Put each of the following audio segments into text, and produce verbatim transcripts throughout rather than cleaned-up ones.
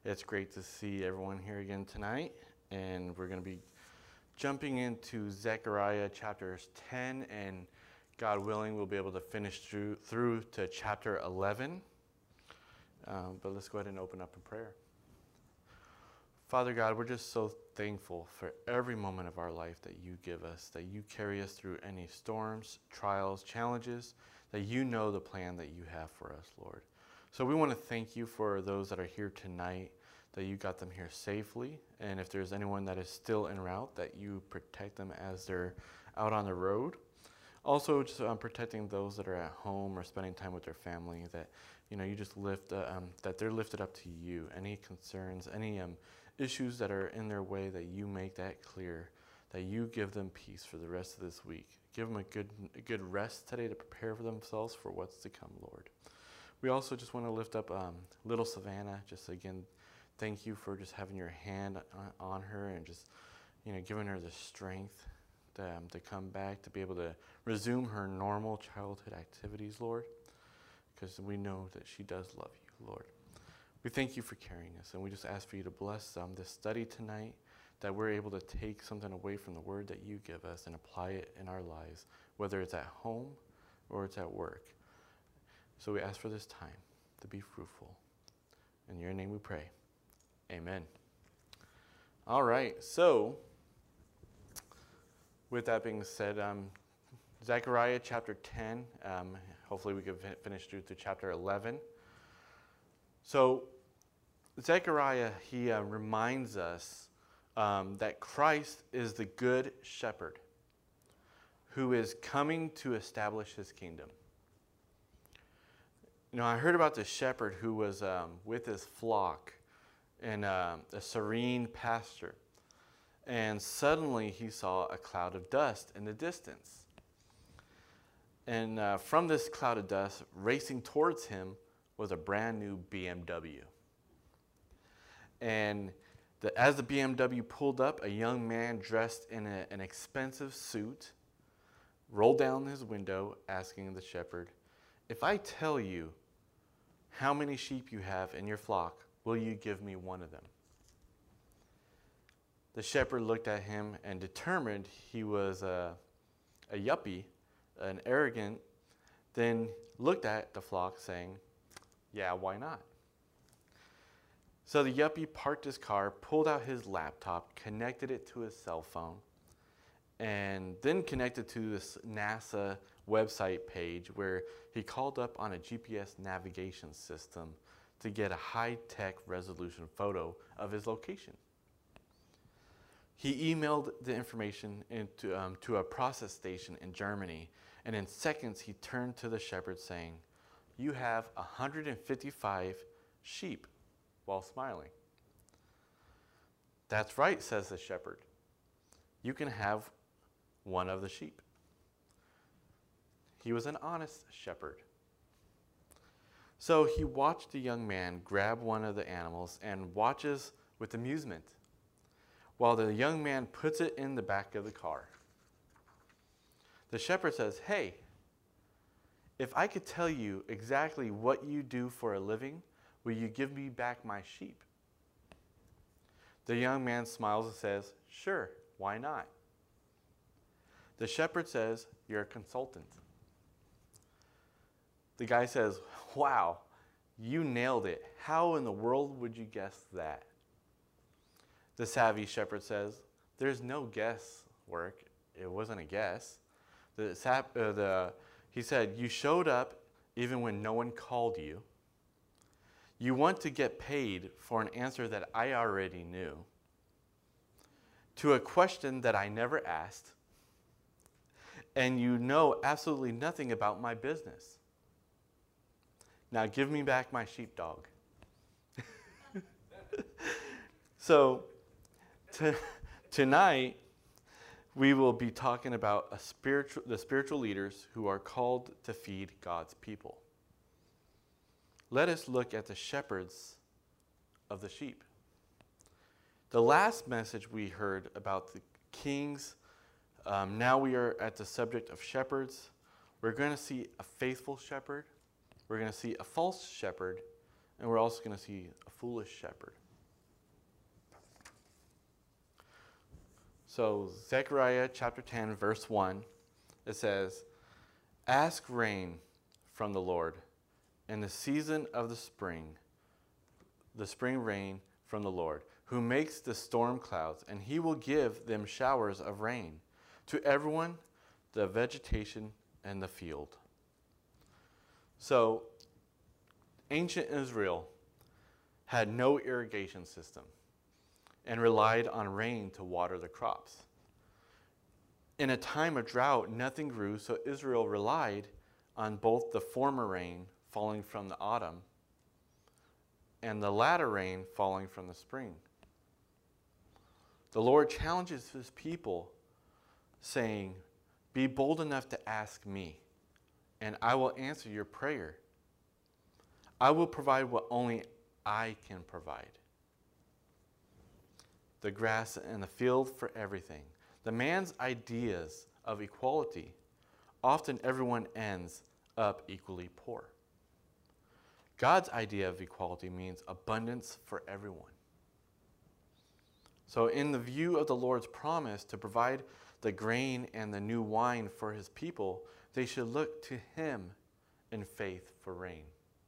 It's great to see everyone here again tonight, and we're going to be jumping into Zechariah chapters ten, and God willing, we'll be able to finish through, through to chapter eleven. Um, but let's go ahead and open up in prayer. Father God, we're just so thankful for every moment of our life that you give us, that you carry us through any storms, trials, challenges, that you know the plan that you have for us, Lord. So we want to thank you for those that are here tonight, that you got them here safely. And if there's anyone that is still en route, that you protect them as they're out on the road. Also, just um, protecting those that are at home or spending time with their family, that you know you just lift, uh, um, that they're lifted up to you. Any concerns, any um, issues that are in their way, that you make that clear, that you give them peace for the rest of this week. Give them a good, a good rest today to prepare for themselves for what's to come, Lord. We also just want to lift up um, little Savannah. Just again, thank you for just having your hand on her and just, you know, giving her the strength to, um, to come back, to be able to resume her normal childhood activities, Lord, because we know that she does love you, Lord. We thank you for carrying us, and we just ask for you to bless um, this study tonight, that we're able to take something away from the word that you give us and apply it in our lives, whether it's at home or it's at work. So we ask for this time to be fruitful. In your name we pray. Amen. All right, so with that being said, um, Zechariah chapter ten, um, hopefully we can finish through to chapter eleven. So Zechariah, he uh, reminds us um, that Christ is the good shepherd who is coming to establish his kingdom. You know, I heard about the shepherd who was um, with his flock in uh, a serene pasture. And suddenly he saw a cloud of dust in the distance. And uh, from this cloud of dust, racing towards him, was a brand new B M W. And the, as the B M W pulled up, a young man dressed in a, an expensive suit rolled down his window, asking the shepherd, "If I tell you how many sheep you have in your flock, will you give me one of them?" The shepherd looked at him and determined he was a, a yuppie, an arrogant, then looked at the flock saying, "Yeah, why not?" So the yuppie parked his car, pulled out his laptop, connected it to his cell phone, and then connected to this NASA website page where he called up on a G P S navigation system to get a high-tech resolution photo of his location. He emailed the information into, um, to a process station in Germany, and in seconds he turned to the shepherd saying, "You have one hundred fifty-five sheep," while smiling. "That's right," says the shepherd. "You can have one of the sheep." He was an honest shepherd. So he watched the young man grab one of the animals and watches with amusement while the young man puts it in the back of the car. The shepherd says, "Hey, if I could tell you exactly what you do for a living, will you give me back my sheep?" The young man smiles and says, "Sure, why not?" The shepherd says, "You're a consultant." The guy says, "Wow, you nailed it. How in the world would you guess that?" The savvy shepherd says, "There's no guesswork. It wasn't a guess." The, sap, uh, the, he said, "You showed up even when no one called you. You want to get paid for an answer that I already knew, to a question that I never asked, and you know absolutely nothing about my business. Now give me back my sheepdog." So t- tonight we will be talking about a spiritual, the spiritual leaders who are called to feed God's people. Let us look at the shepherds of the sheep. The last message we heard about the kings, um, now we are at the subject of shepherds. We're going to see a faithful shepherd, we're going to see a false shepherd, and we're also going to see a foolish shepherd. So Zechariah chapter ten, verse one, it says, "Ask rain from the Lord in the season of the spring, the spring rain from the Lord, who makes the storm clouds, and he will give them showers of rain to everyone, the vegetation and the field." So ancient Israel had no irrigation system and relied on rain to water the crops. In a time of drought, nothing grew, so Israel relied on both the former rain falling from the autumn and the latter rain falling from the spring. The Lord challenges his people, saying, "Be bold enough to ask me, and I will answer your prayer. I will provide what only I can provide. The grass and the field for everything." The man's ideas of equality, often everyone ends up equally poor. God's idea of equality means abundance for everyone. So in the view of the Lord's promise to provide the grain and the new wine for his people, they should look to him in faith for rain.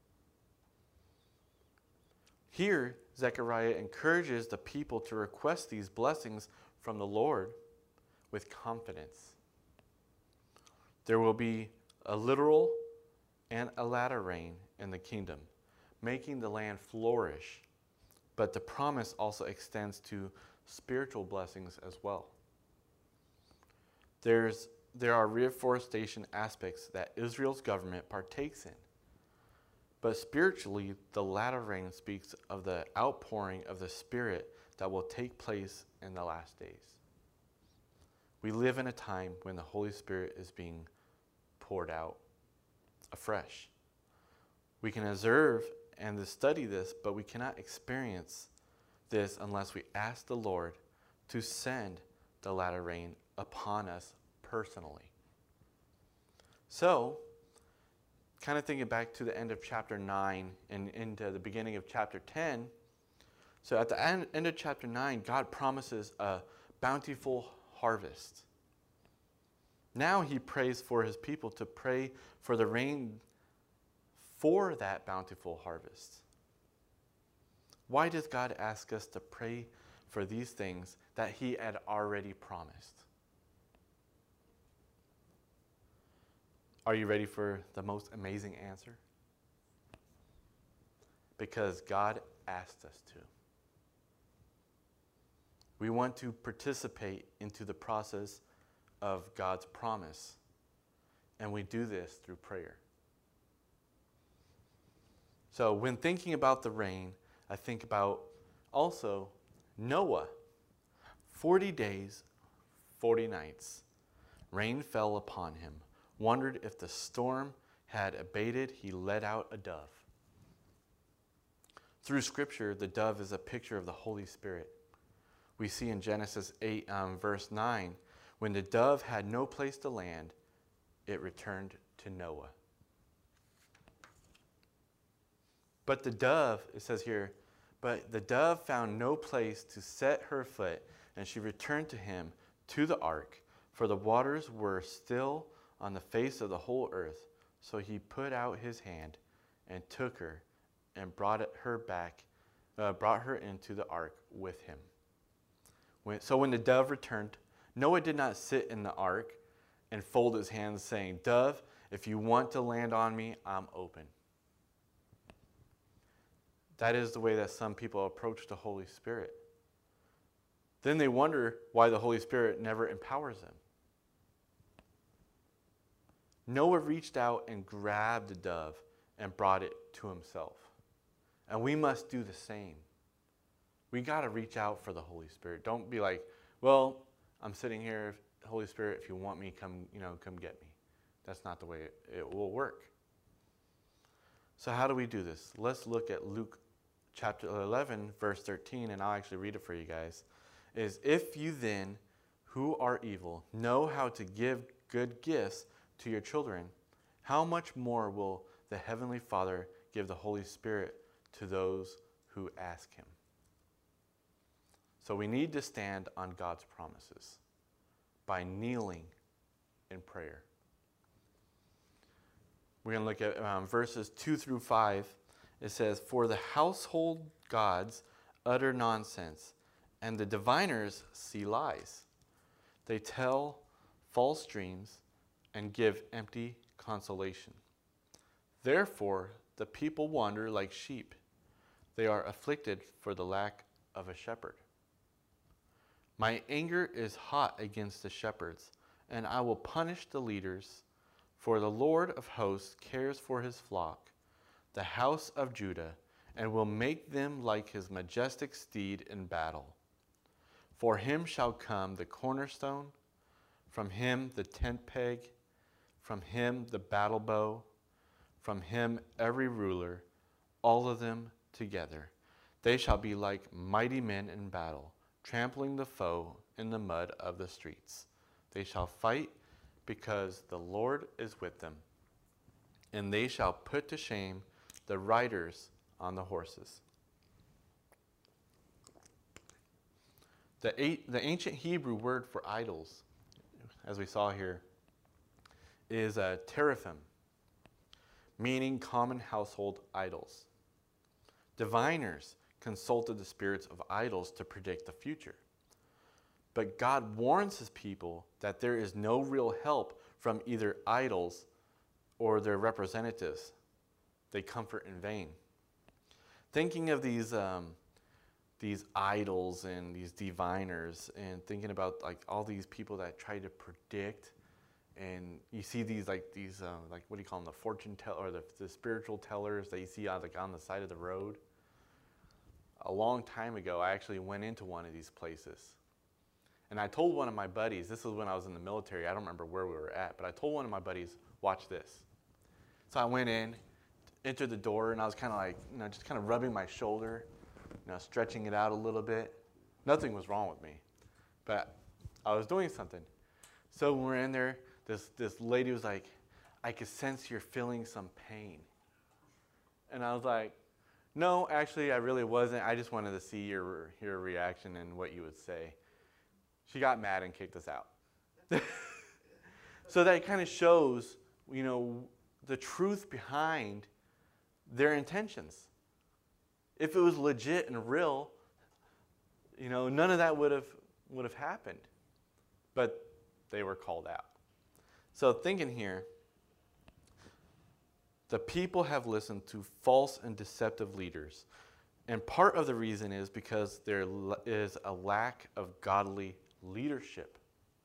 Here, Zechariah encourages the people to request these blessings from the Lord with confidence. There will be a literal and a latter rain in the kingdom, making the land flourish, but the promise also extends to spiritual blessings as well. There's, there are reforestation aspects that Israel's government partakes in, but spiritually, the latter rain speaks of the outpouring of the Spirit that will take place in the last days. We live in a time when the Holy Spirit is being poured out afresh. We can observe and study this, but we cannot experience this unless we ask the Lord to send the latter rain upon us personally. So, kind of thinking back to the end of chapter nine and into the beginning of chapter ten. So at the end, end of chapter nine, God promises a bountiful harvest. Now he prays for his people to pray for the rain for that bountiful harvest. Why does God ask us to pray for these things that he had already promised? Are you ready for the most amazing answer? Because God asked us to. We want to participate into the process of God's promise, and we do this through prayer. So when thinking about the rain, I think about also Noah. Forty days, forty nights, rain fell upon him. Wondered if the storm had abated, he let out a dove. Through Scripture, the dove is a picture of the Holy Spirit. We see in Genesis eight, um, verse nine, when the dove had no place to land, it returned to Noah. But the dove, it says here, but the dove found no place to set her foot, and she returned to him to the ark, for the waters were still on the face of the whole earth. So he put out his hand and took her and brought it, her back, uh, brought her into the ark with him. When, so when the dove returned, Noah did not sit in the ark and fold his hands, saying, "Dove, if you want to land on me, I'm open." That is the way that some people approach the Holy Spirit. Then they wonder why the Holy Spirit never empowers them. Noah reached out and grabbed the dove and brought it to himself. And we must do the same. We got to reach out for the Holy Spirit. Don't be like, well, I'm sitting here, Holy Spirit, if you want me, come, you know, come get me. That's not the way it, it will work. So how do we do this? Let's look at Luke chapter eleven, verse thirteen, and I'll actually read it for you guys. Is, "If you then, who are evil, know how to give good gifts to your children, how much more will the Heavenly Father give the Holy Spirit to those who ask him?" So we need to stand on God's promises by kneeling in prayer. We're going to look at um, verses two through five. It says, "For the household gods utter nonsense, and the diviners see lies. They tell false dreams and give empty consolation. Therefore, the people wander like sheep. They are afflicted for the lack of a shepherd. My anger is hot against the shepherds, and I will punish the leaders. For the Lord of hosts cares for his flock, the house of Judah, and will make them like his majestic steed in battle. For him shall come the cornerstone, from him the tent peg, from him the battle bow, from him every ruler, all of them together. They shall be like mighty men in battle, trampling the foe in the mud of the streets. They shall fight because the Lord is with them, and they shall put to shame the riders on the horses." The, eight, the ancient Hebrew word for idols, as we saw here, is a teraphim, meaning common household idols. Diviners consulted the spirits of idols to predict the future. But God warns his people that there is no real help from either idols or their representatives. They comfort in vain. Thinking of these um, these idols and these diviners, and thinking about like all these people that try to predict, and you see these like these uh, like what do you call them, the fortune teller or the, the spiritual tellers that you see on, like on the side of the road. A long time ago, I actually went into one of these places. And I told one of my buddies, this was when I was in the military, I don't remember where we were at, but I told one of my buddies, watch this. So I went in, entered the door, and I was kind of like, you know, just kind of rubbing my shoulder, you know, stretching it out a little bit. Nothing was wrong with me, but I was doing something. So when we're in there, this, this lady was like, "I could sense you're feeling some pain." And I was like, "No, actually, I really wasn't. I just wanted to see your, your reaction and what you would say." She got mad and kicked us out. So that kind of shows, you know, the truth behind their intentions. If it was legit and real, you know, none of that would have would have happened. But they were called out. So thinking here, the people have listened to false and deceptive leaders. And part of the reason is because there is a lack of godly leadership.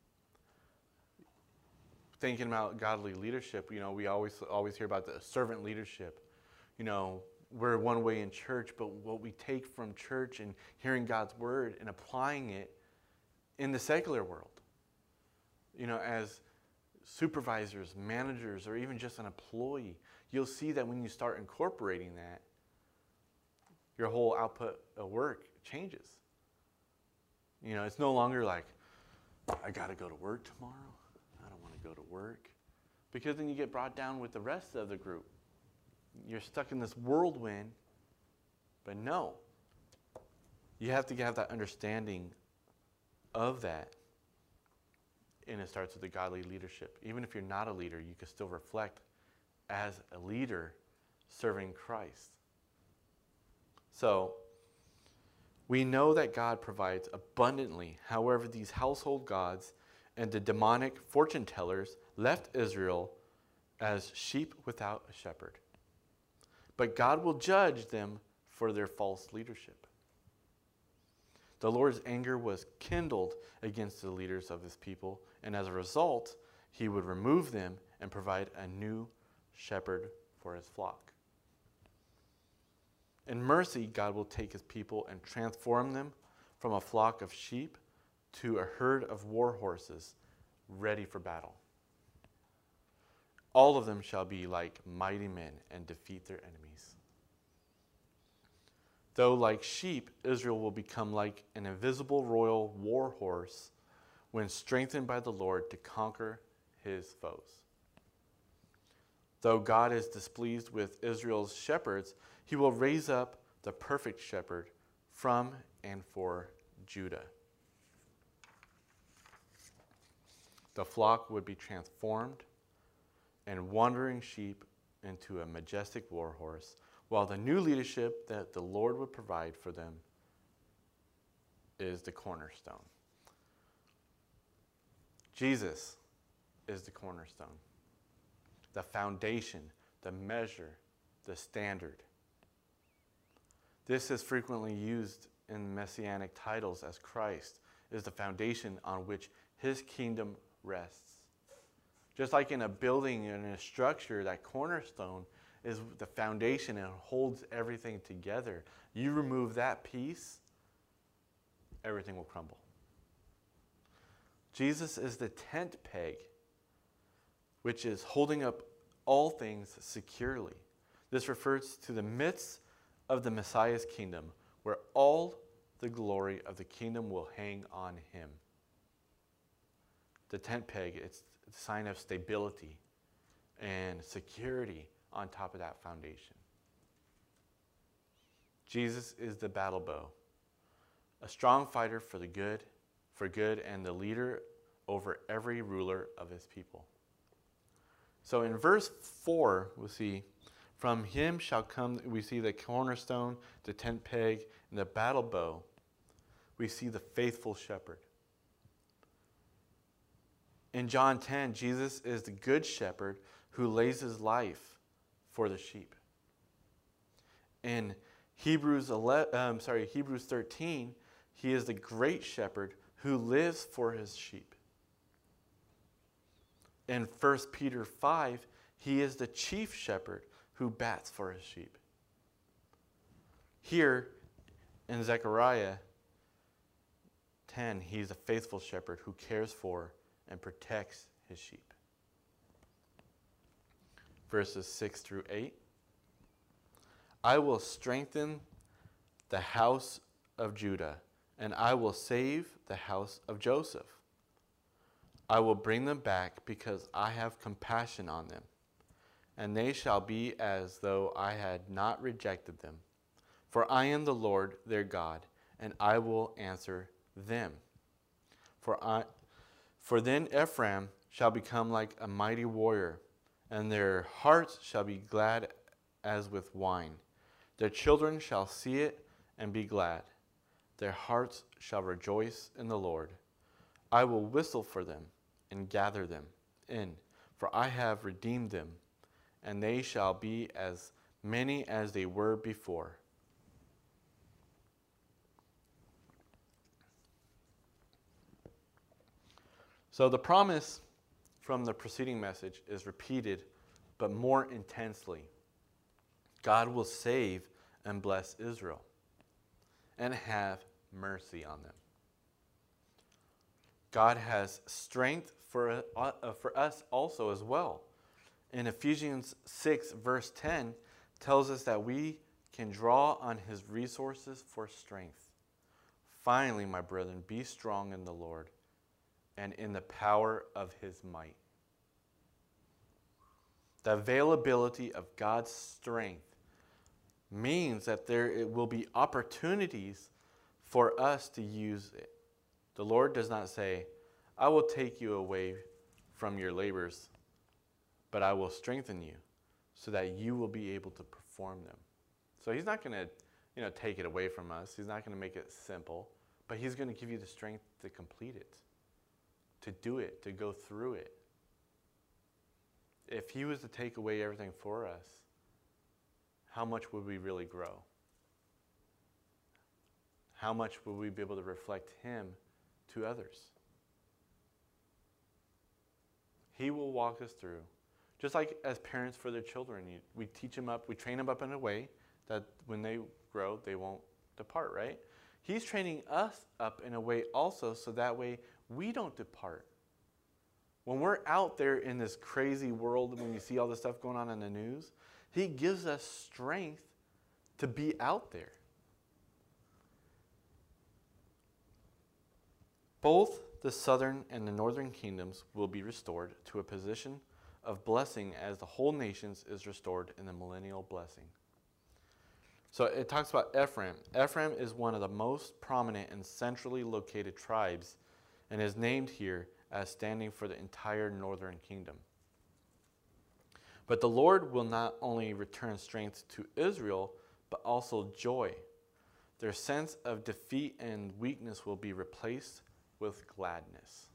Thinking about godly leadership, you know, we always always hear about the servant leadership. You know, we're one way in church, but what we take from church and hearing God's word and applying it in the secular world. You know, as supervisors, managers, or even just an employee, you'll see that when you start incorporating that, your whole output of work changes. You know, it's no longer like, "I got to go to work tomorrow. I don't want to go to work." Because then you get brought down with the rest of the group. You're stuck in this whirlwind. But no, you have to have that understanding of that. And it starts with the godly leadership. Even if you're not a leader, you can still reflect as a leader serving Christ. So, we know that God provides abundantly. However, these household gods and the demonic fortune tellers left Israel as sheep without a shepherd. But God will judge them for their false leadership. The Lord's anger was kindled against the leaders of his people, and as a result, he would remove them and provide a new shepherd for his flock. In mercy, God will take his people and transform them from a flock of sheep to a herd of war horses ready for battle. All of them shall be like mighty men and defeat their enemies. Though like sheep, Israel will become like an invisible royal war horse when strengthened by the Lord to conquer his foes. Though God is displeased with Israel's shepherds, he will raise up the perfect shepherd from and for Judah. The flock would be transformed and wandering sheep into a majestic war horse, while the new leadership that the Lord would provide for them is the cornerstone. Jesus is the cornerstone, the foundation, the measure, the standard. This is frequently used in messianic titles as Christ is the foundation on which his kingdom rests. Just like in a building and in a structure, that cornerstone is the foundation and holds everything together. You remove that piece, everything will crumble. Jesus is the tent peg, which is holding up all things securely. This refers to the midst of the Messiah's kingdom, where all the glory of the kingdom will hang on him. The tent peg, it's a sign of stability and security on top of that foundation. Jesus is the battle bow, a strong fighter for the good, for good, and the leader over every ruler of his people. So in verse four, we'll see, from him shall come, we see the cornerstone, the tent peg, and the battle bow. We see the faithful shepherd. In John ten, Jesus is the good shepherd who lays his life for the sheep. In Hebrews eleven, um, sorry, Hebrews thirteen, he is the great shepherd who lives for his sheep. In First Peter five, he is the chief shepherd who bats for his sheep. Here in Zechariah ten, he's a faithful shepherd who cares for and protects his sheep. Verses six through eight. I will strengthen the house of Judah, and I will save the house of Joseph. I will bring them back because I have compassion on them, and they shall be as though I had not rejected them. For I am the Lord their God, and I will answer them. For I, for then Ephraim shall become like a mighty warrior, and their hearts shall be glad as with wine. Their children shall see it and be glad. Their hearts shall rejoice in the Lord. I will whistle for them and gather them in, for I have redeemed them, and they shall be as many as they were before. So the promise from the preceding message is repeated, but more intensely. God will save and bless Israel and have mercy on them. God has strength for, uh, for us also as well. In Ephesians six, verse ten, tells us that we can draw on his resources for strength. Finally, my brethren, be strong in the Lord and in the power of his might. The availability of God's strength means that there will be opportunities for us to use it. The Lord does not say, I will take you away from your labors, but I will strengthen you so that you will be able to perform them. So he's not going to, you know, take it away from us. He's not going to make it simple, but he's going to give you the strength to complete it, to do it, to go through it. If he was to take away everything for us, how much would we really grow? How much would we be able to reflect him to others? He will walk us through. Just like as parents for their children, you, we teach them up, we train them up in a way that when they grow, they won't depart, right? He's training us up in a way also so that way we don't depart. When we're out there in this crazy world, when you see all this stuff going on in the news, he gives us strength to be out there. Both the southern and the northern kingdoms will be restored to a position of blessing as the whole nations is restored in the millennial blessing. So it talks about Ephraim. Ephraim is one of the most prominent and centrally located tribes and is named here as standing for the entire northern kingdom. But the Lord will not only return strength to Israel, but also joy. Their sense of defeat and weakness will be replaced with gladness.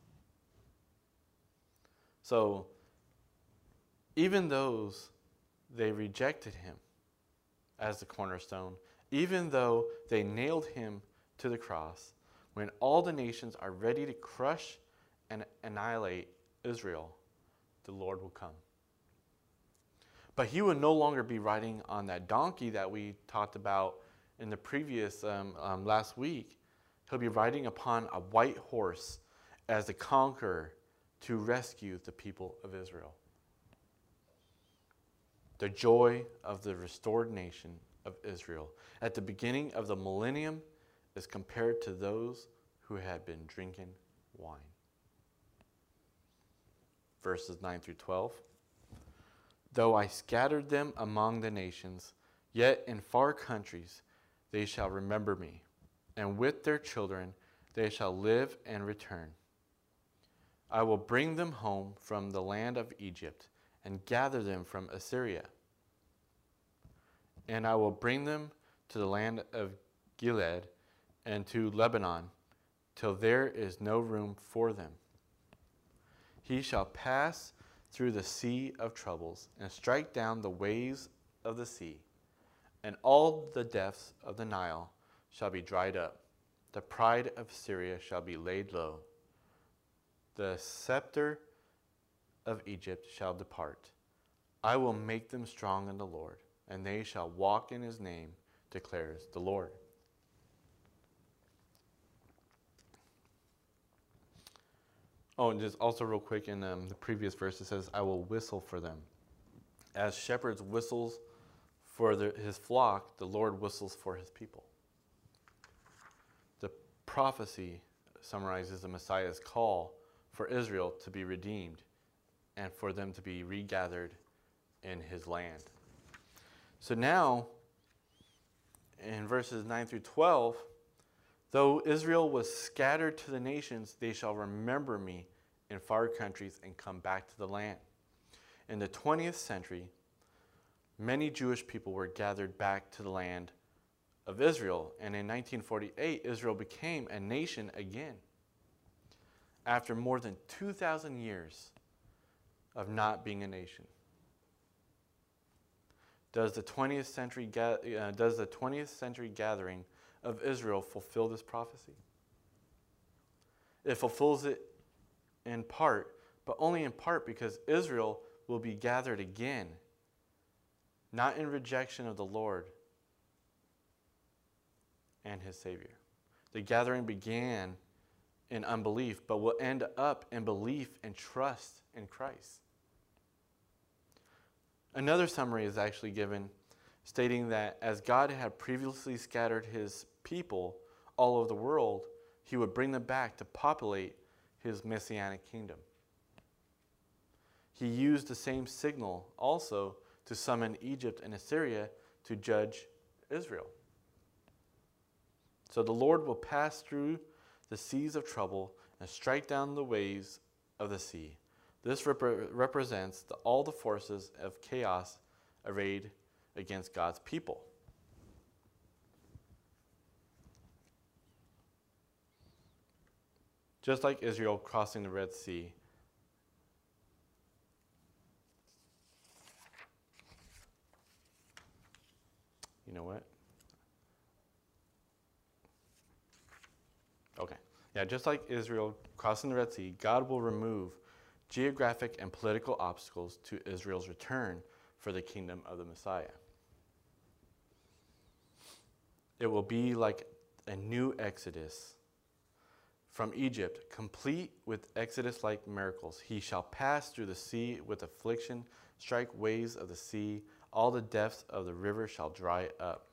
So, even those they rejected him as the cornerstone, even though they nailed him to the cross, when all the nations are ready to crush and annihilate Israel, the Lord will come. But he will no longer be riding on that donkey that we talked about in the previous, um, um, last week. He'll be riding upon a white horse as the conqueror to rescue the people of Israel. The joy of the restored nation of Israel at the beginning of the millennium is compared to those who had been drinking wine. Verses nine through twelve. Though I scattered them among the nations, yet in far countries they shall remember me, and with their children they shall live and return. I will bring them home from the land of Egypt and gather them from Assyria. And I will bring them to the land of Gilead and to Lebanon, till there is no room for them. He shall pass through the sea of troubles and strike down the waves of the sea, and all the depths of the Nile shall be dried up. The pride of Syria shall be laid low. The scepter of Egypt shall depart. I will make them strong in the Lord, and they shall walk in his name, declares the Lord. Oh, and just also real quick in um, the previous verse, it says, I will whistle for them. As shepherds whistles for the, his flock, the Lord whistles for his people. The prophecy summarizes the Messiah's call for Israel to be redeemed and for them to be regathered in his land. So now, in verses nine through twelve, though Israel was scattered to the nations, they shall remember me in far countries and come back to the land. In the twentieth century, many Jewish people were gathered back to the land of Israel, and in nineteen forty-eight, Israel became a nation again. After more than two thousand years of not being a nation. Does the twentieth century ga- uh, does the twentieth century gathering of Israel fulfill this prophecy? It fulfills it in part, but only in part because Israel will be gathered again, not in rejection of the Lord and his Savior. The gathering began in unbelief, but will end up in belief and trust in Christ. Another summary is actually given, stating that as God had previously scattered his people all over the world, he would bring them back to populate his messianic kingdom. He used the same signal also to summon Egypt and Assyria to judge Israel. So the Lord will pass through the seas of trouble and strike down the waves of the sea. This rep- represents the, all the forces of chaos arrayed against God's people. Just like Israel crossing the Red Sea, you know what? Okay. Yeah, just like Israel crossing the Red Sea, God will remove geographic and political obstacles to Israel's return for the kingdom of the Messiah. It will be like a new Exodus from Egypt, complete with Exodus-like miracles. He shall pass through the sea with affliction, strike waves of the sea, all the depths of the river shall dry up.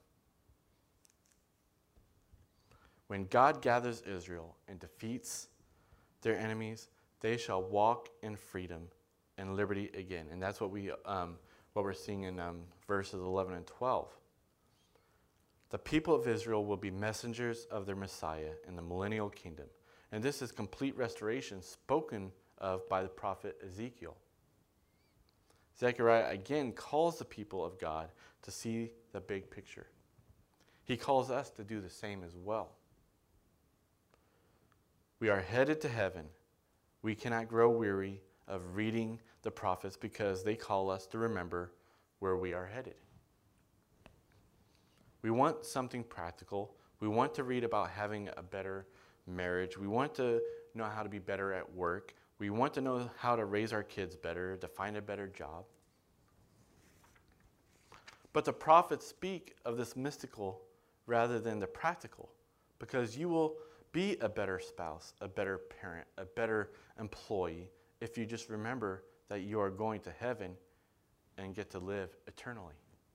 When God gathers Israel and defeats their enemies, they shall walk in freedom and liberty again. And that's what we um, what we're seeing in um, verses eleven and twelve. The people of Israel will be messengers of their Messiah in the millennial kingdom. And this is complete restoration spoken of by the prophet Ezekiel. Zechariah again calls the people of God to see the big picture. He calls us to do the same as well. We are headed to heaven. We cannot grow weary of reading the prophets because they call us to remember where we are headed. We want something practical. We want to read about having a better marriage. We want to know how to be better at work. We want to know how to raise our kids better, to find a better job. But the prophets speak of this mystical rather than the practical, because you will be a better spouse, a better parent, a better employee if you just remember that you are going to heaven and get to live eternally.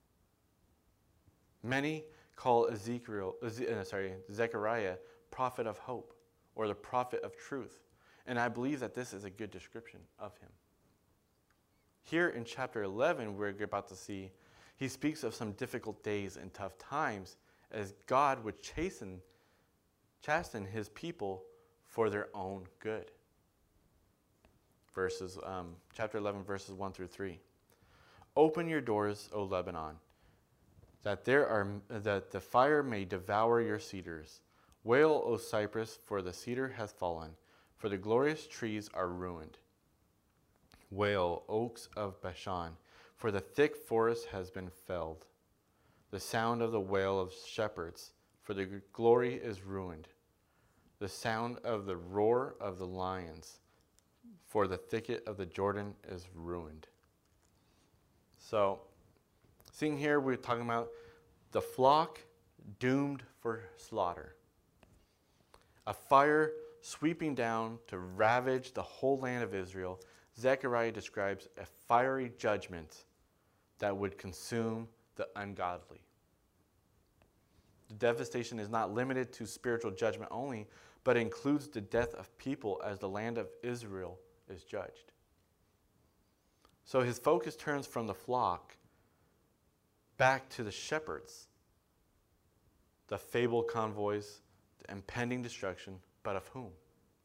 Many call Ezekiel, uh, sorry, Zechariah prophet of hope, or the prophet of truth. And I believe that this is a good description of him. Here in chapter eleven, we're about to see, he speaks of some difficult days and tough times as God would chasten, chasten his people for their own good. Verses, um, chapter eleven, verses one through three. Open your doors, O Lebanon, that there are that the fire may devour your cedars. Wail, O cypress, for the cedar hath fallen, for the glorious trees are ruined. Wail, oaks of Bashan, for the thick forest has been felled. The sound of the wail of shepherds, for the glory is ruined. The sound of the roar of the lions, for the thicket of the Jordan is ruined. So, seeing here, we're talking about the flock doomed for slaughter. A fire sweeping down to ravage the whole land of Israel. Zechariah describes a fiery judgment that would consume the ungodly. The devastation is not limited to spiritual judgment only, but includes the death of people as the land of Israel is judged. So his focus turns from the flock back to the shepherds, the fabled convoys, the impending destruction, but of whom?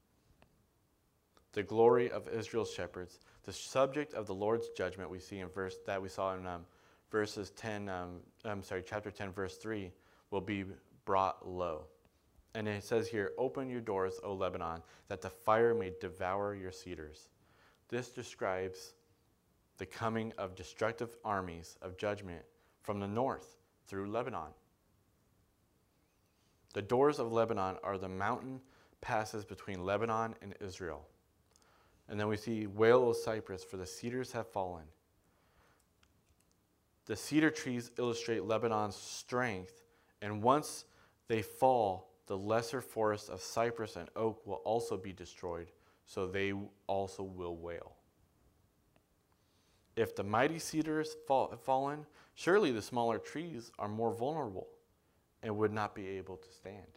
The glory of Israel's shepherds, the subject of the Lord's judgment we see in verse that we saw in um, verses ten. Um, I'm sorry, chapter ten, verse three, will be brought low. And it says here, "Open your doors, O Lebanon, that the fire may devour your cedars." This describes the coming of destructive armies of judgment from the north through Lebanon. The doors of Lebanon are the mountain passes between Lebanon and Israel. And then we see, "Wail, O cypress, for the cedars have fallen." The cedar trees illustrate Lebanon's strength, and once they fall, the lesser forests of cypress and oak will also be destroyed, so they also will wail. If the mighty cedars fall, have fallen, surely the smaller trees are more vulnerable and would not be able to stand.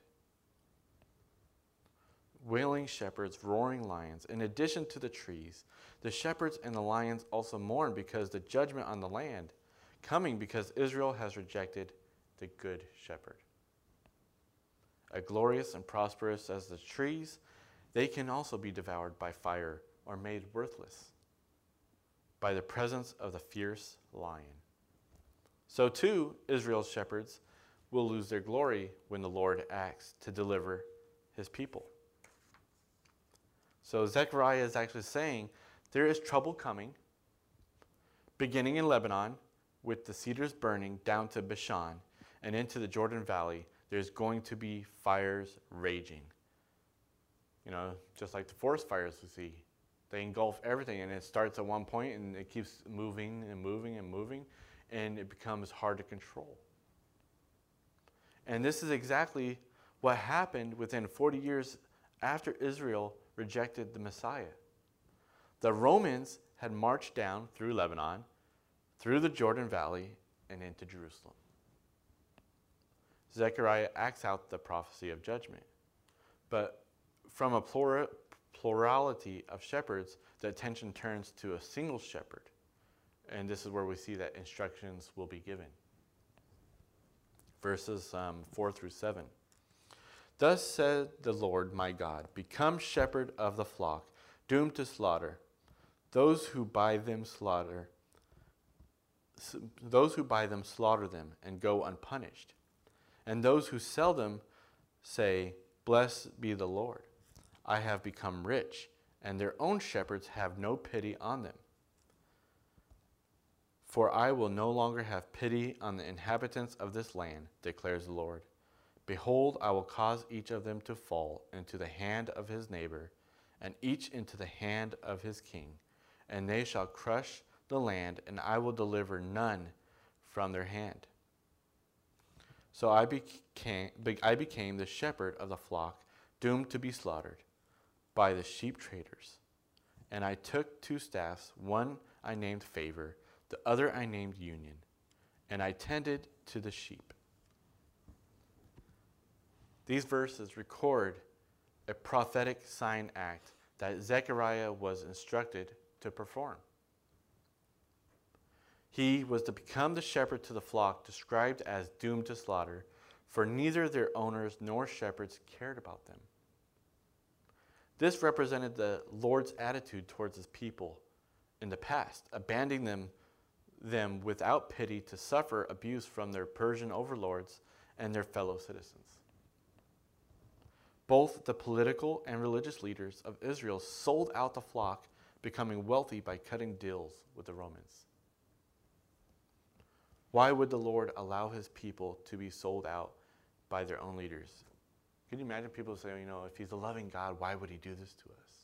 Wailing shepherds, roaring lions. In addition to the trees, the shepherds and the lions also mourn because the judgment on the land, coming because Israel has rejected the good shepherd. A glorious and prosperous as the trees, they can also be devoured by fire or made worthless by the presence of the fierce lion. So too, Israel's shepherds will lose their glory when the Lord acts to deliver his people. So Zechariah is actually saying there is trouble coming, beginning in Lebanon with the cedars burning down to Bashan and into the Jordan Valley. There's going to be fires raging. You know, just like the forest fires we see. They engulf everything, and it starts at one point and it keeps moving and moving and moving, and it becomes hard to control. And this is exactly what happened within forty years after Israel rejected the Messiah. The Romans had marched down through Lebanon, through the Jordan Valley, and into Jerusalem. Zechariah acts out the prophecy of judgment. But from a plura, plurality of shepherds, the attention turns to a single shepherd. And this is where we see that instructions will be given. verses um, four through seven. Thus said the Lord my God, become shepherd of the flock, doomed to slaughter. Those who buy them slaughter, those who buy them slaughter them and go unpunished. And those who sell them say, blessed be the Lord. I have become rich, and their own shepherds have no pity on them. For I will no longer have pity on the inhabitants of this land, declares the Lord. Behold, I will cause each of them to fall into the hand of his neighbor, and each into the hand of his king, and they shall crush the land, and I will deliver none from their hand. So I became, I became the shepherd of the flock, doomed to be slaughtered by the sheep traders. And I took two staffs, one I named Favor, the other I named Union, and I tended to the sheep. These verses record a prophetic sign act that Zechariah was instructed to perform. He was to become the shepherd to the flock described as doomed to slaughter, for neither their owners nor shepherds cared about them. This represented the Lord's attitude towards his people in the past, abandoning them, them without pity to suffer abuse from their Persian overlords and their fellow citizens. Both the political and religious leaders of Israel sold out the flock, becoming wealthy by cutting deals with the Romans. Why would the Lord allow his people to be sold out by their own leaders? Can you imagine people saying, you know, if he's a loving God, why would he do this to us?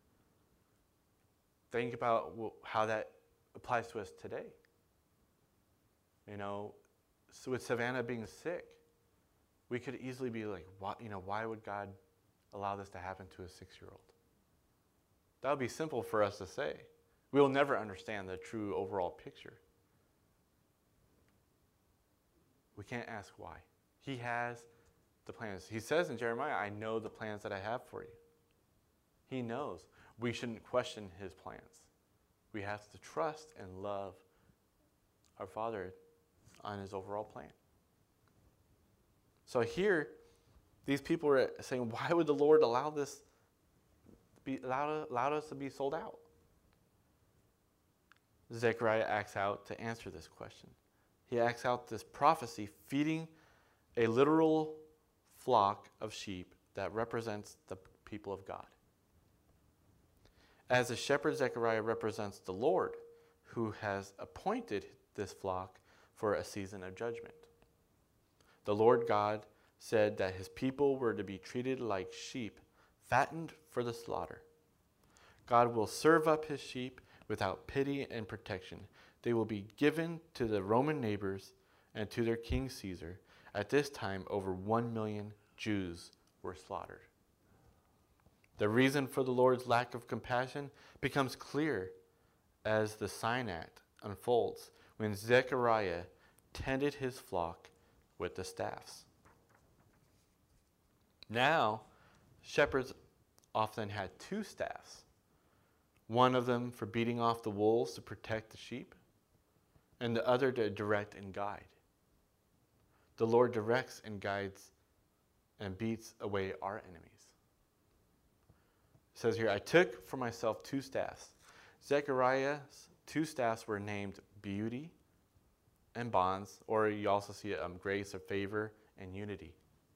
Think about how that applies to us today. You know, so with Savannah being sick, we could easily be like, why, you know, why would God allow this to happen to a six-year-old? That would be simple for us to say. We'll never understand the true overall picture. We can't ask why. He has the plans. He says in Jeremiah, I know the plans that I have for you. He knows. We shouldn't question his plans. We have to trust and love our Father on his overall plan. So here, these people are saying, why would the Lord allow this, be allowed, allowed us to be sold out? Zechariah acts out to answer this question. He acts out this prophecy, feeding a literal flock of sheep that represents the people of God. As a shepherd, Zechariah represents the Lord, who has appointed this flock for a season of judgment. The Lord God said that his people were to be treated like sheep, fattened for the slaughter. God will serve up his sheep without pity and protection. They will be given to the Roman neighbors and to their king Caesar. At this time, over one million Jews were slaughtered. The reason for the Lord's lack of compassion becomes clear as the sign act unfolds when Zechariah tended his flock with the staffs. Now, shepherds often had two staffs, one of them for beating off the wolves to protect the sheep, and the other to direct and guide. The Lord directs and guides and beats away our enemies. It says here, I took for myself two staffs. Zechariah's two staffs were named Beauty and Bonds, or you also see it, um, Grace or Favor and Unity.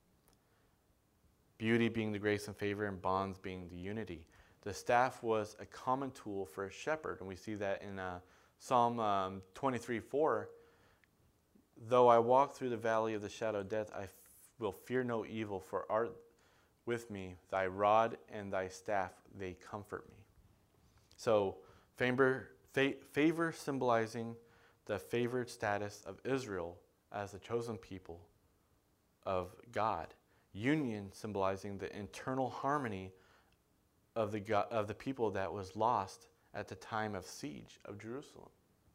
Beauty being the grace and favor, and bonds being the unity. The staff was a common tool for a shepherd, and we see that in uh, Psalm um, twenty-three four. Though I walk through the valley of the shadow of death, I f- will fear no evil, for art with me, thy rod and thy staff, they comfort me. So, favor, fa- favor symbolizing the favored status of Israel as the chosen people of God. Union symbolizing the internal harmony of the, God, of the people that was lost at the time of siege of Jerusalem.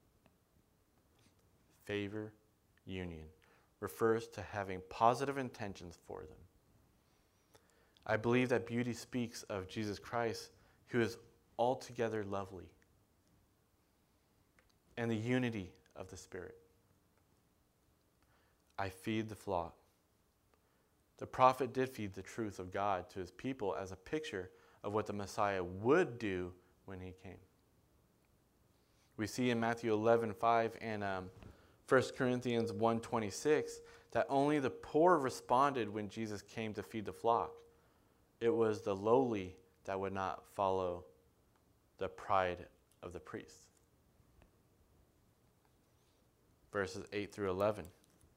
Favor, union, refers to having positive intentions for them. I believe that beauty speaks of Jesus Christ, who is altogether lovely, and the unity of the Spirit. I feed the flock. The prophet did feed the truth of God to his people as a picture of what the Messiah would do when he came. We see in Matthew eleven five and um, First Corinthians one twenty-six that only the poor responded when Jesus came to feed the flock. It was the lowly that would not follow the pride of the priests. Verses eight through eleven.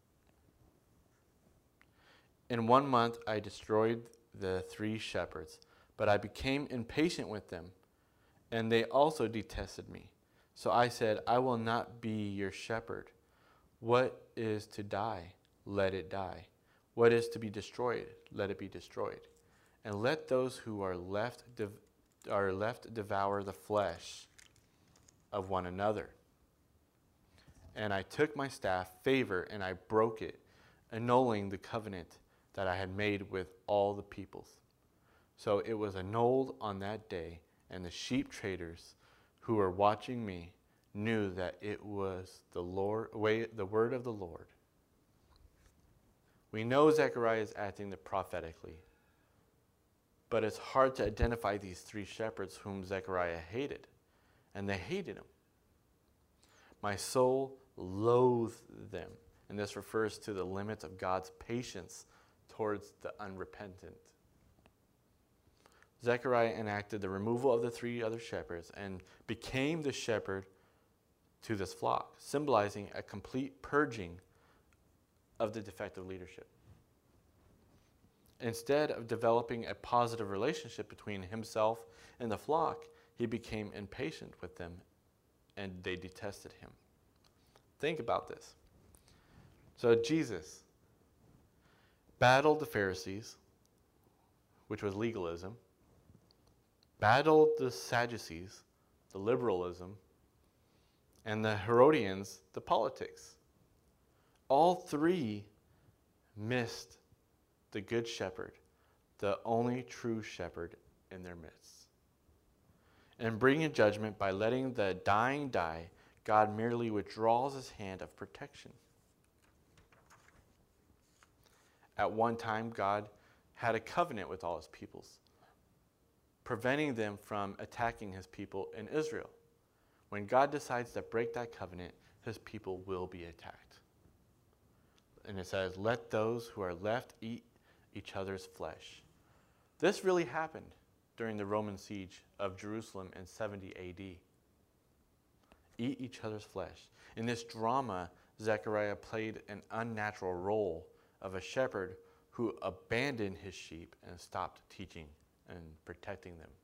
In one month I destroyed the three shepherds, but I became impatient with them, and they also detested me. So I said, I will not be your shepherd. What is to die? Let it die. What is to be destroyed? Let it be destroyed. And let those who are left dev- are left devour the flesh of one another. And I took my staff, favor, and I broke it, annulling the covenant that I had made with all the peoples. So it was annulled on that day, and the sheep traders who were watching me knew that it was the Lord, way, the word of the Lord. We know Zechariah is acting prophetically, but it's hard to identify these three shepherds whom Zechariah hated, and they hated him. My soul loathed them, and this refers to the limits of God's patience towards the unrepentant. Zechariah enacted the removal of the three other shepherds and became the shepherd to this flock, symbolizing a complete purging of the defective leadership. Instead of developing a positive relationship between himself and the flock, he became impatient with them, and they detested him. Think about this. So Jesus battled the Pharisees, which was legalism, battled the Sadducees, the liberalism, and the Herodians, the politics. All three missed the good shepherd, the only true shepherd in their midst. And bringing judgment by letting the dying die, God merely withdraws his hand of protection. At one time, God had a covenant with all his peoples, preventing them from attacking his people in Israel. When God decides to break that covenant, his people will be attacked. And it says, let those who are left eat each other's flesh. This really happened during the Roman siege of Jerusalem in seventy A D. Eat each other's flesh. In this drama, Zechariah played an unnatural role of a shepherd who abandoned his sheep and stopped teaching and protecting them.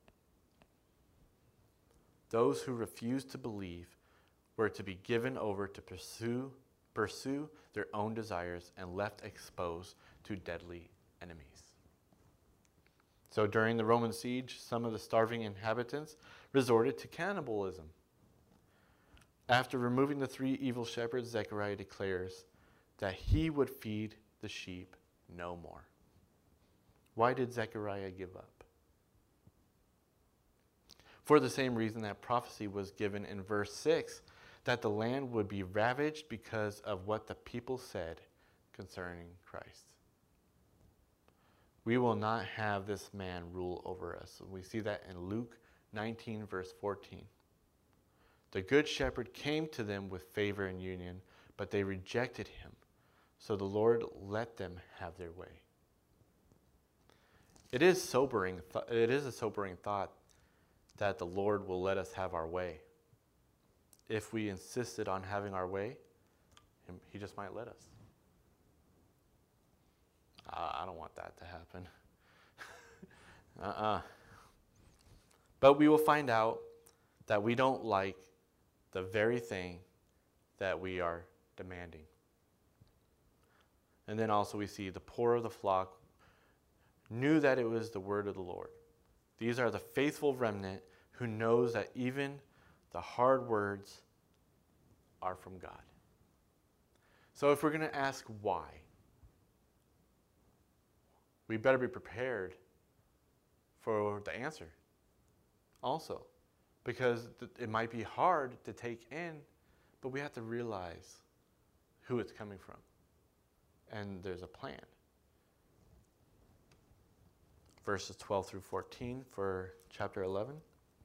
Those who refused to believe were to be given over to pursue, pursue their own desires and left exposed to deadly enemies. So during the Roman siege, some of the starving inhabitants resorted to cannibalism. After removing the three evil shepherds, Zechariah declares that he would feed the sheep no more. Why did Zechariah give up? For the same reason that prophecy was given in verse six, that the land would be ravaged because of what the people said concerning Christ. We will not have this man rule over us. We see that in Luke nineteen, verse fourteen. The good shepherd came to them with favor and union, but they rejected him. So the Lord let them have their way. It is sobering. Th- it is a sobering thought that the Lord will let us have our way. If we insisted on having our way, he just might let us. Uh, I don't want that to happen. uh-uh. But we will find out that we don't like the very thing that we are demanding. And then also we see the poor of the flock knew that it was the word of the Lord. These are the faithful remnant who knows that even the hard words are from God. So if we're going to ask why, we better be prepared for the answer also. Because it might be hard to take in, but we have to realize who it's coming from. and there's a plan. Verses twelve through fourteen for chapter eleven.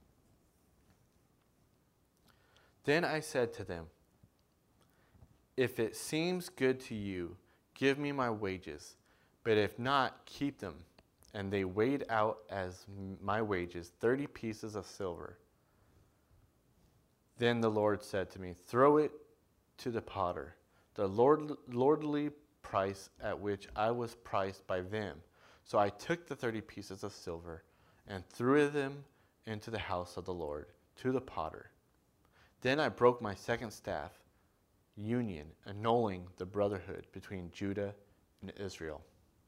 Then I said to them, if it seems good to you, give me my wages, but if not, keep them. And they weighed out as my wages thirty pieces of silver. Then the Lord said to me, throw it to the potter, the lord, lordly price at which I was priced by them. So I took the thirty pieces of silver and threw them into the house of the Lord, to the potter. Then I broke my second staff, union, annulling the brotherhood between Judah and Israel.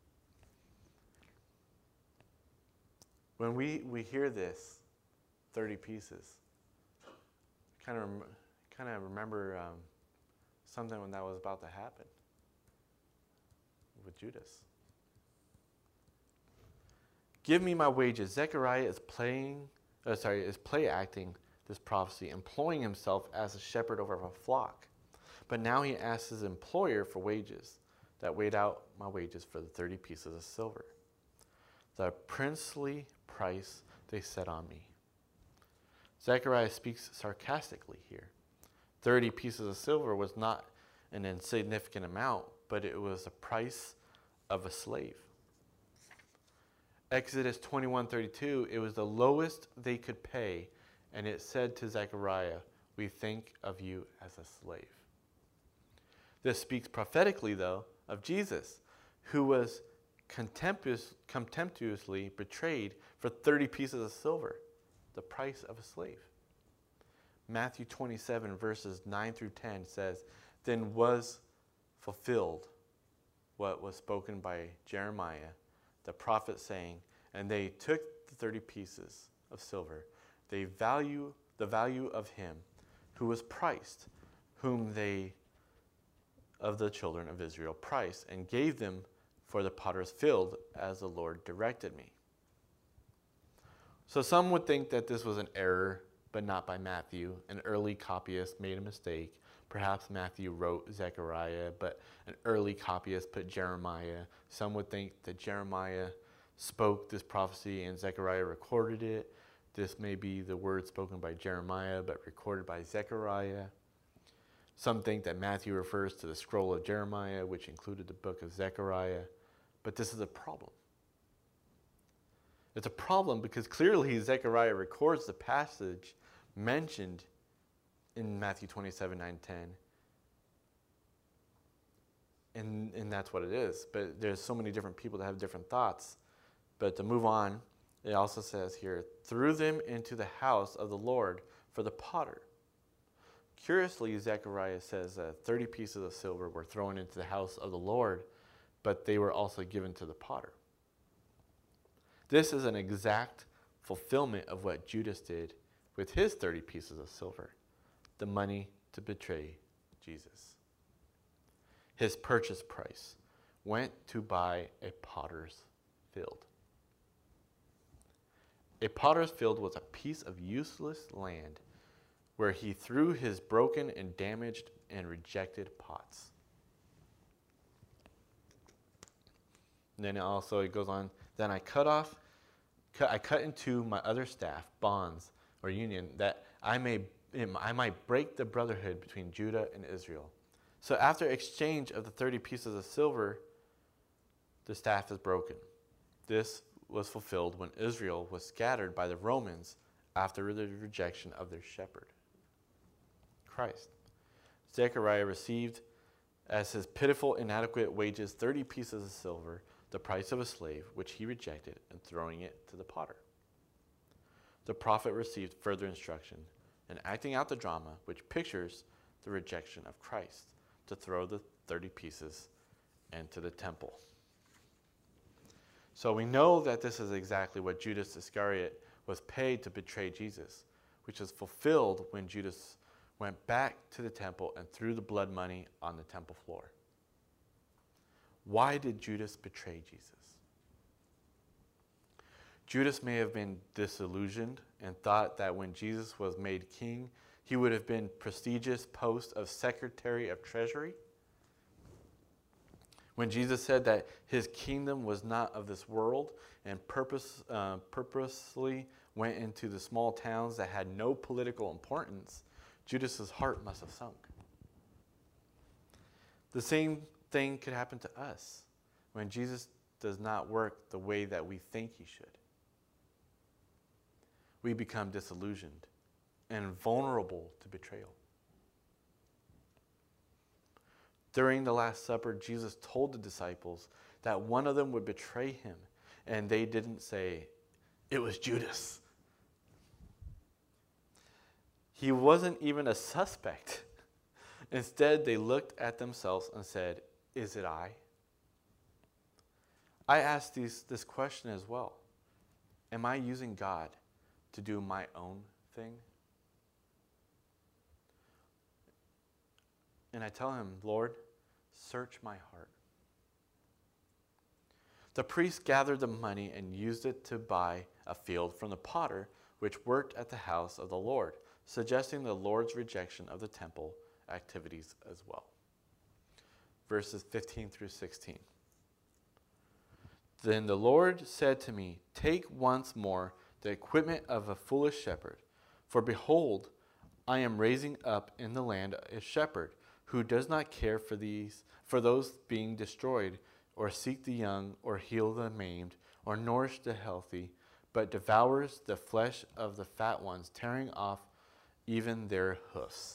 When we, we hear this, thirty pieces, kind of kind of remember um, something when that was about to happen with Judas. Give me my wages. Zechariah is playing, uh, sorry, is play acting this prophecy, employing himself as a shepherd over a flock. But now he asks his employer for wages that weighed out my wages for the thirty pieces of silver, the princely price they set on me. Zechariah speaks sarcastically here. thirty pieces of silver was not an insignificant amount, but it was the price of a slave. Exodus twenty-one thirty-two, it was the lowest they could pay, and it said to Zechariah, we think of you as a slave. This speaks prophetically, though, of Jesus, who was contemptuous, contemptuously betrayed for thirty pieces of silver, the price of a slave. Matthew twenty-seven, verses nine through ten says, then was fulfilled what was spoken by Jeremiah, the prophet, saying, and they took the thirty pieces of silver, they value the value of him who was priced, whom they of the children of Israel priced, and gave them for the potter's field, as the Lord directed me. So some would think that this was an error, but not by Matthew. An early copyist made a mistake. Perhaps Matthew wrote Zechariah, but an early copyist put Jeremiah. Some would think that Jeremiah spoke this prophecy and Zechariah recorded it. This may be the word spoken by Jeremiah, but recorded by Zechariah. Some think that Matthew refers to the scroll of Jeremiah, which included the book of Zechariah. But this is a problem. It's a problem because clearly Zechariah records the passage mentioned in Matthew twenty-seven, nine, ten. And, and that's what it is. But there's so many different people that have different thoughts. But to move on, it also says here, threw them into the house of the Lord for the potter. Curiously, Zechariah says that thirty pieces of silver were thrown into the house of the Lord, but they were also given to the potter. This is an exact fulfillment of what Judas did with his thirty pieces of silver, the money to betray Jesus. His purchase price went to buy a potter's field. A potter's field was a piece of useless land where he threw his broken and damaged and rejected pots. And then also it goes on, then I cut off, cut, I cut into my other staff, bonds or union, that I may I might break the brotherhood between Judah and Israel. So after exchange of the thirty pieces of silver, the staff is broken. This was fulfilled when Israel was scattered by the Romans after the rejection of their shepherd, Christ. Zechariah received as his pitiful, inadequate wages thirty pieces of silver, the price of a slave, which he rejected, and throwing it to the potter. The prophet received further instruction in acting out the drama, which pictures the rejection of Christ, to throw the thirty pieces into the temple. So we know that this is exactly what Judas Iscariot was paid to betray Jesus, which is fulfilled when Judas went back to the temple and threw the blood money on the temple floor. Why did Judas betray Jesus? Judas may have been disillusioned and thought that when Jesus was made king, he would have been prestigious post of Secretary of Treasury. When Jesus said that his kingdom was not of this world and purpose, uh, purposely went into the small towns that had no political importance, Judas's heart must have sunk. The same thing could happen to us when Jesus does not work the way that we think he should. We become disillusioned and vulnerable to betrayal. During the Last Supper, Jesus told the disciples that one of them would betray him, and they didn't say, "It was Judas." He wasn't even a suspect. Instead, they looked at themselves and said, "Is it I?" I ask these, this question as well. Am I using God to do my own thing? And I tell him, "Lord, search my heart." The priest gathered the money and used it to buy a field from the potter, which worked at the house of the Lord, suggesting the Lord's rejection of the temple activities as well. Verses fifteen through sixteen. Then the Lord said to me, "Take once more the equipment of a foolish shepherd, for behold, I am raising up in the land a shepherd who does not care for these for those being destroyed, or seek the young, or heal the maimed, or nourish the healthy, but devours the flesh of the fat ones, tearing off even their hoofs."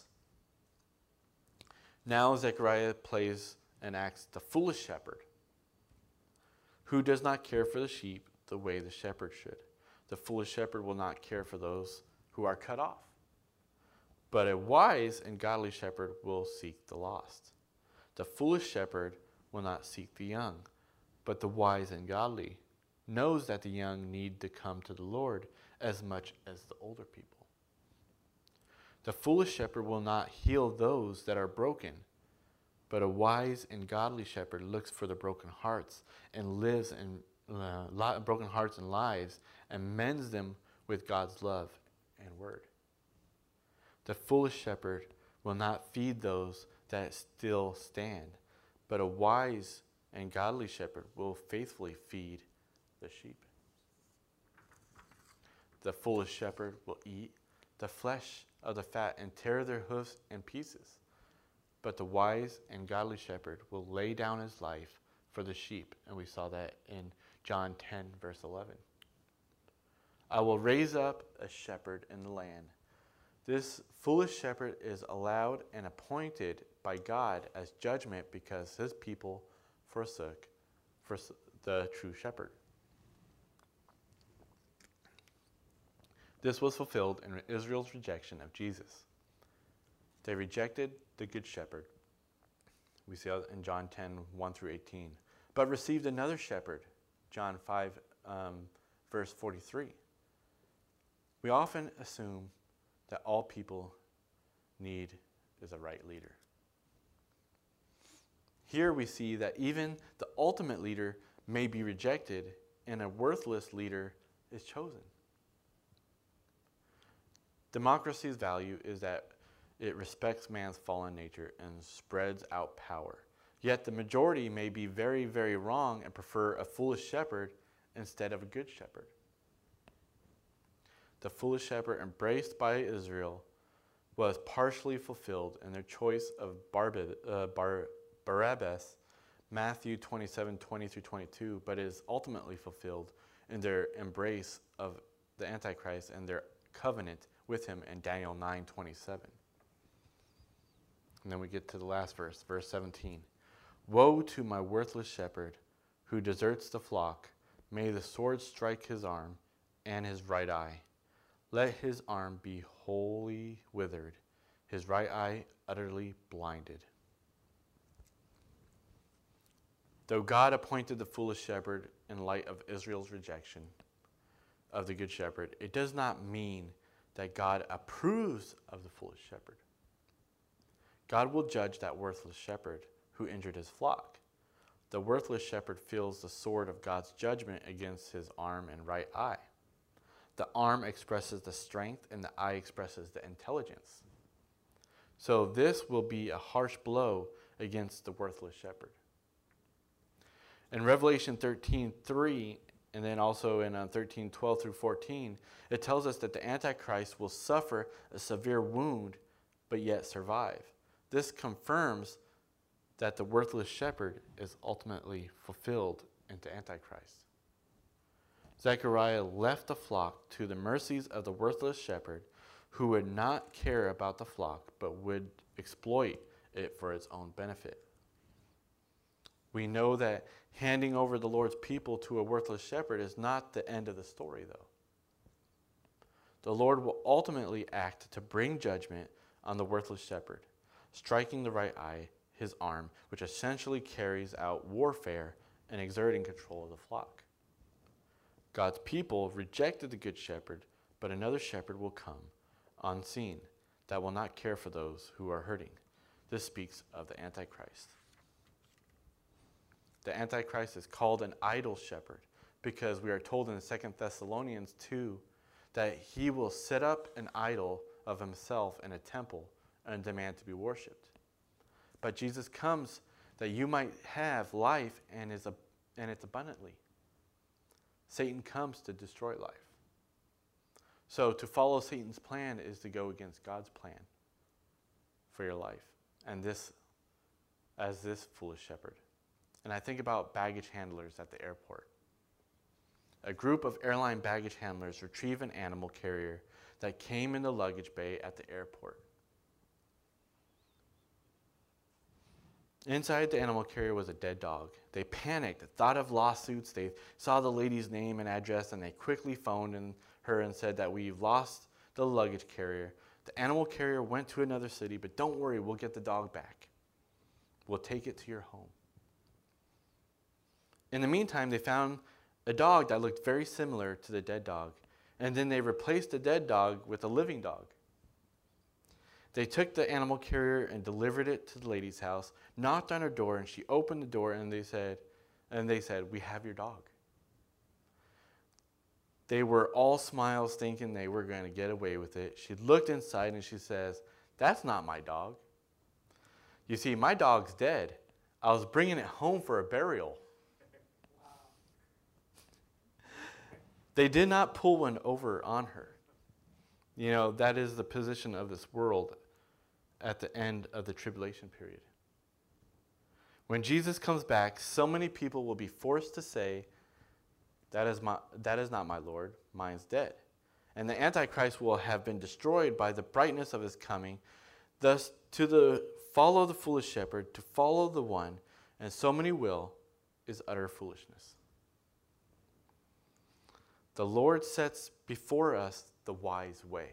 Now Zechariah plays and acts the foolish shepherd, who does not care for the sheep the way the shepherd should. The foolish shepherd will not care for those who are cut off. But a wise and godly shepherd will seek the lost. The foolish shepherd will not seek the young, but the wise and godly knows that the young need to come to the Lord as much as the older people. The foolish shepherd will not heal those that are broken, but a wise and godly shepherd looks for the broken hearts and lives in uh, broken hearts and lives and mends them with God's love and word. The foolish shepherd will not feed those that still stand, but a wise and godly shepherd will faithfully feed the sheep. The foolish shepherd will eat the flesh of the fat and tear their hoofs in pieces, but the wise and godly shepherd will lay down his life for the sheep. And we saw that in John ten, verse eleven. I will raise up a shepherd in the land. This foolish shepherd is allowed and appointed by God as judgment because his people forsook the true shepherd. This was fulfilled in Israel's rejection of Jesus. They rejected the good shepherd. We see that in John ten, one through eighteen. But received another shepherd, John five, um, verse forty-three. We often assume that all people need is a right leader. Here we see that even the ultimate leader may be rejected and a worthless leader is chosen. Democracy's value is that it respects man's fallen nature and spreads out power. Yet the majority may be very, very wrong and prefer a foolish shepherd instead of a good shepherd. The foolish shepherd embraced by Israel was partially fulfilled in their choice of Barb- uh, Bar- Barabbas, Matthew twenty-seven, twenty through twenty-two, but is ultimately fulfilled in their embrace of the Antichrist and their covenant with him in Daniel nine, twenty-seven. And then we get to the last verse, verse seventeen. Woe to my worthless shepherd who deserts the flock. May the sword strike his arm and his right eye. Let his arm be wholly withered, his right eye utterly blinded. Though God appointed the foolish shepherd in light of Israel's rejection of the good shepherd, it does not mean that God approves of the foolish shepherd. God will judge that worthless shepherd who injured his flock. The worthless shepherd feels the sword of God's judgment against his arm and right eye. The arm expresses the strength and the eye expresses the intelligence. So this will be a harsh blow against the worthless shepherd. In Revelation thirteen three, and then also in uh, thirteen twelve through fourteen, it tells us that the Antichrist will suffer a severe wound, but yet survive. This confirms that the worthless shepherd is ultimately fulfilled into Antichrist. Zechariah left the flock to the mercies of the worthless shepherd, who would not care about the flock, but would exploit it for its own benefit. We know that handing over the Lord's people to a worthless shepherd is not the end of the story, though. The Lord will ultimately act to bring judgment on the worthless shepherd, striking the right eye, his arm, which essentially carries out warfare and exerting control of the flock. God's people rejected the good shepherd, but another shepherd will come, unseen, that will not care for those who are hurting. This speaks of the Antichrist. The Antichrist is called an idol shepherd because we are told in Second Thessalonians two that he will set up an idol of himself in a temple and demand to be worshipped. But Jesus comes that you might have life and is and it's abundantly. Satan comes to destroy life. So to follow Satan's plan is to go against God's plan for your life, and this as this foolish shepherd. And I think about baggage handlers at the airport. A group of airline baggage handlers retrieve an animal carrier that came in the luggage bay at the airport. Inside the animal carrier was a dead dog. They panicked, thought of lawsuits. They saw the lady's name and address, and they quickly phoned in her and said that we've lost the luggage carrier. The animal carrier went to another city, but don't worry, we'll get the dog back. We'll take it to your home. In the meantime, they found a dog that looked very similar to the dead dog, and then they replaced the dead dog with a living dog. They took the animal carrier and delivered it to the lady's house, knocked on her door, and she opened the door, and they said, and they said, "We have your dog." They were all smiles, thinking they were going to get away with it. She looked inside, and she says, "That's not my dog. You see, my dog's dead. I was bringing it home for a burial." They did not pull one over on her. You know, that is the position of this world at the end of the tribulation period. When Jesus comes back, so many people will be forced to say, that is my, that is not my Lord, mine's dead. And the Antichrist will have been destroyed by the brightness of his coming. Thus, to the follow the foolish shepherd, to follow the one, and so many will, is utter foolishness. The Lord sets before us the wise way.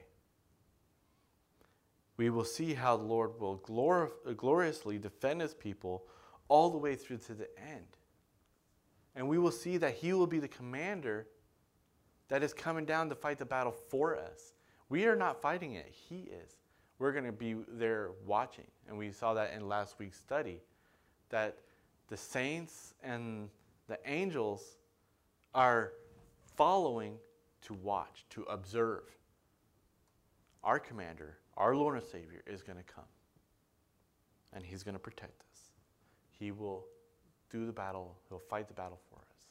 We will see how the Lord will glor- gloriously defend his people all the way through to the end. And we will see that he will be the commander that is coming down to fight the battle for us. We are not fighting it. He is. We're going to be there watching. And we saw that in last week's study, that the saints and the angels are following to watch, to observe. Our commander, our Lord and Savior, is going to come. And he's going to protect us. He will do the battle. He'll fight the battle for us.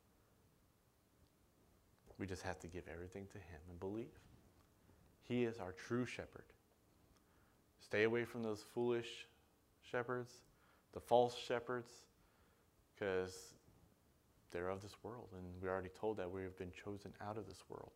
We just have to give everything to him and believe. He is our true shepherd. Stay away from those foolish shepherds, the false shepherds, because they're of this world, and we're already told that we have been chosen out of this world.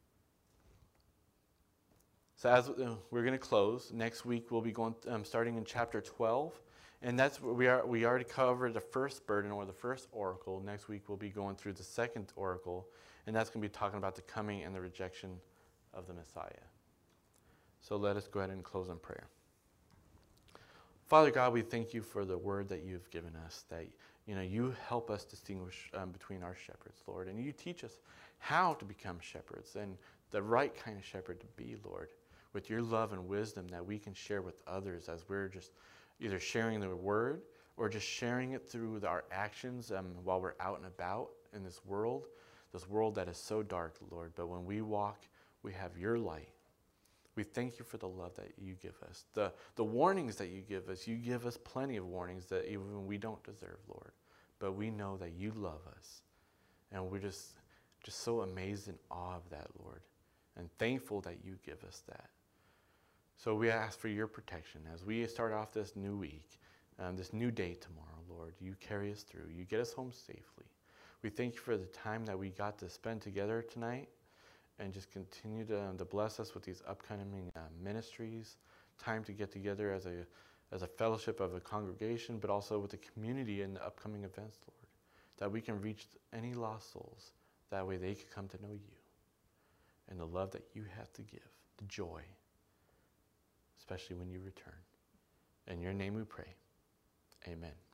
So as uh, we're going to close, next week we'll be going um, starting in chapter twelve, and that's where we are. We already covered the first burden or the first oracle. Next week we'll be going through the second oracle, and that's going to be talking about the coming and the rejection of the Messiah. So let us go ahead and close in prayer. Father God, we thank you for the word that you've given us, that you know you help us distinguish um, between our shepherds, Lord, and you teach us how to become shepherds and the right kind of shepherd to be, Lord, with your love and wisdom that we can share with others as we're just either sharing the word or just sharing it through our actions um, while we're out and about in this world, this world that is so dark, Lord. But when we walk, we have your light. We thank you for the love that you give us. The, the warnings that you give us, you give us plenty of warnings that even we don't deserve, Lord. but we know that you love us. And we're just, just so amazed in awe of that, Lord, and thankful that you give us that. So we ask for your protection as we start off this new week, um, this new day tomorrow, Lord. You carry us through. You get us home safely. We thank you for the time that we got to spend together tonight, and just continue to, um, to bless us with these upcoming uh, ministries, time to get together as a, as a fellowship of a congregation, but also with the community in the upcoming events, Lord, that we can reach any lost souls. That way they can come to know you and the love that you have to give, the joy, especially when you return. In your name we pray. Amen.